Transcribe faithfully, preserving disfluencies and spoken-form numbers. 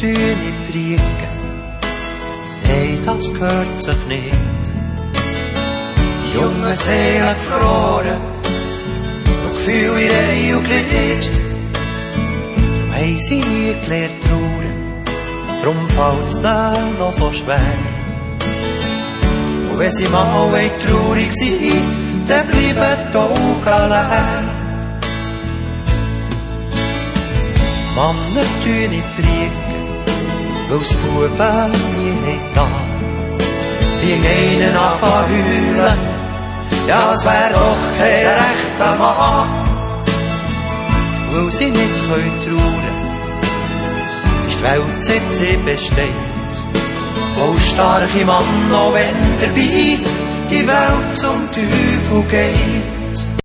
tun nicht prieken. Nein, das gehört sich nicht. Die jungen Seelen gefroren und Gefühl in Reihe und Glied. Darum haben sie nie gelernt trauern, drum fällt's denen noch so schwer. Und wenn sie mal traurig sind, dann bleiben die Augen leer. Männer tun nicht prieken, weil's Buben nie nicht da. Fing einen an zu heulen, ja, es wär doch kein rechter Mann. Weil sie nicht können trauern, ist die Welt, seit sie besteht. Voll starke Mann, auch wenn dabei die Welt zum Teufel geht.